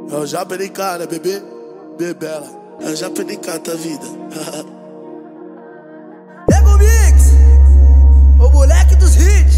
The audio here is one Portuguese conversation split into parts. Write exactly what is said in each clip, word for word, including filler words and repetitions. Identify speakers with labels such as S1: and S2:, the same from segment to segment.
S1: É o Japericá, bebê? Bebela. É o Japericá, tua vida.
S2: Nego Mix, o moleque dos hits.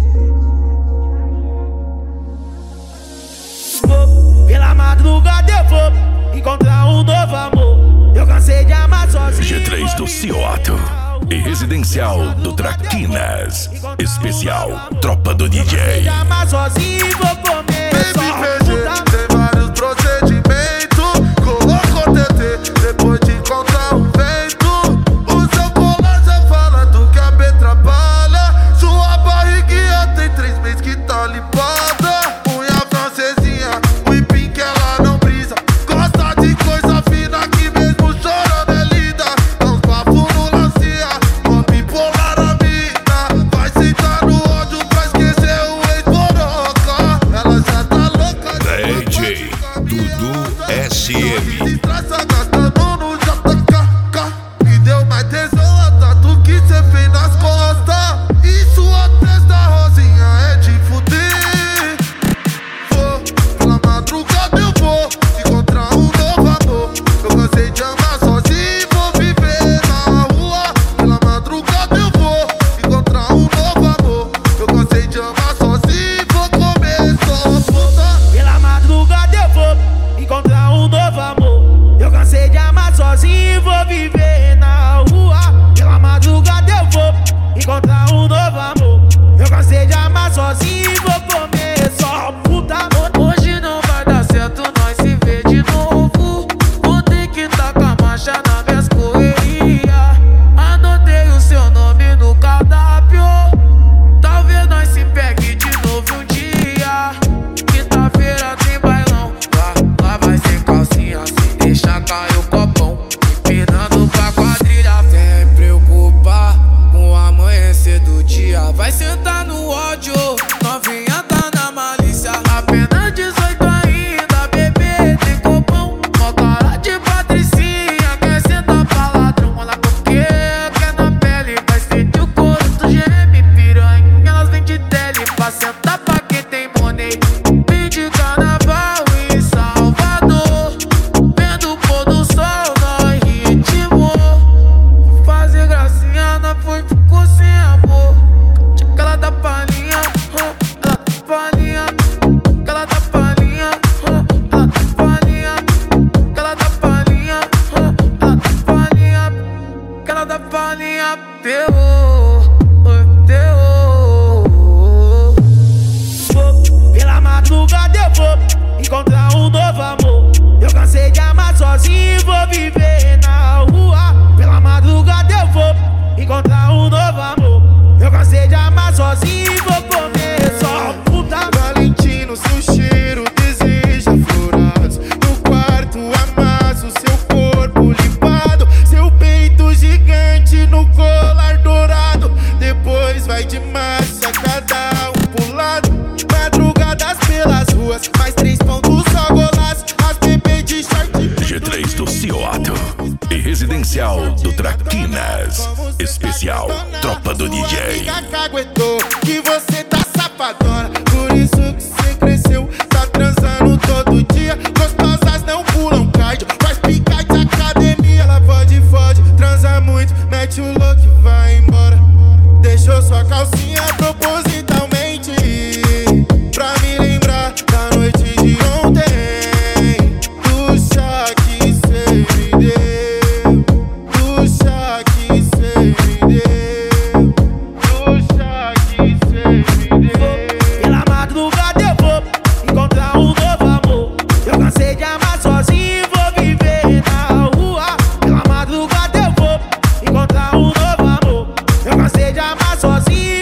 S2: Vou pela madrugada, eu vou encontrar um novo amor. Eu cansei de amar sozinho.
S3: G três do Cioto e Residencial do Traquinas. Especial Tropa do D J.
S2: Cansei de amar sozinho, vou comer só puta.
S4: Tem vários procedimentos. Colocou T T depois de encontrar um vento. O seu colar já fala do que a B trabalha. Sua barriguinha tem três meses que tá limpada. Unha francesinha, whipping que ela não brisa. Gosta de coisa fina que mesmo chorando é linda. Dá uns bafos no lancia, uma bipolar a mina. Vai sentar no ódio pra esquecer o ex-boroca. Ela já tá louca de
S3: D J Dudu S M.
S4: Traça gastando no J K K. Me deu mais tesão a tatu que cê fez nas costas. E sua testa rosinha é de fuder. Vou, pela madrugada eu vou encontrar um novo amor. Eu cansei de andar sozinho, vou viver na rua. Pela madrugada eu vou encontrar um novo amor. Eu cansei de andar sozinho, vou comer só puta.
S2: Pela madrugada eu vou encontrar um novo amor. Eu cansei de amar sozinho, vou viver na rua. Pela madrugada eu vou encontrar um novo amor. Eu cansei de amar sozinho, vou comer só puta.
S5: Hoje não vai dar certo, nós se vê de novo. Vou ter que tá com a marcha na minhas correria. Anotei o seu nome no cardápio. Talvez nós se pegue de novo um dia. Quinta-feira tem bailão. Lá, lá vai ser calcinha, se deixar cair o copão. Empinando pra quadrilha. Sem preocupar com o amanhecer do dia. Vai sentar no ódio, novinha tá na malícia. Apenas dezoito ainda, bebê tem copão. Mó cara de patricinha, quer sentar pra ladrão. Olha porque quer na pele, vai sentir o couro do geme. Piranha, elas vêm de tele pra sentar pra quem tem money. Vem de carnaval em Salvador, vendo o pôr do sol, nós ritmo. Fazer gracinha, não foi, ficou sem amor. Ela dá palhinha, ela dá palhinha. Ela dá palhinha, ela dá palhinha. Ela dá palhinha, ela dá palhinha. Ela dá palhinha, terror, terror.
S2: Vou, pela madrugada eu vou encontrar um novo amor. Eu cansei de amar sozinho, vou viver na rua. Pela madrugada eu vou encontrar um novo amor. Eu cansei de amar sozinho, vou comer só puta.
S4: Valentino, seu cheiro deseja florados. No quarto amasso seu corpo limpado. Seu peito gigante no colar dourado. Depois vai de marcha, cada um pro lado. Madrugadas pelas ruas, mais três pontos só golaço. As bebês de short.
S3: G três do Cioto e Residencial do Traquinas. Especial Tropa do D J.
S4: Caguetou que você tá safadona. Por isso que você cresceu, tá transando todo dia. Gostosas não pulam cardio, faz picar de academia. Ela pode, fode, transa muito, mete o louco e vai embora. Deixou sua calcinha propositalmente pra me lembrar da noite de ontem. Do chá que cê me deu, do chá que cê me deu, do chá que cê me deu.
S2: Pela madrugada eu vou encontrar um novo amor. Eu cansei de amar sozinho, vou viver na rua. Pela madrugada eu vou encontrar um novo amor. Eu cansei de amar sozinho,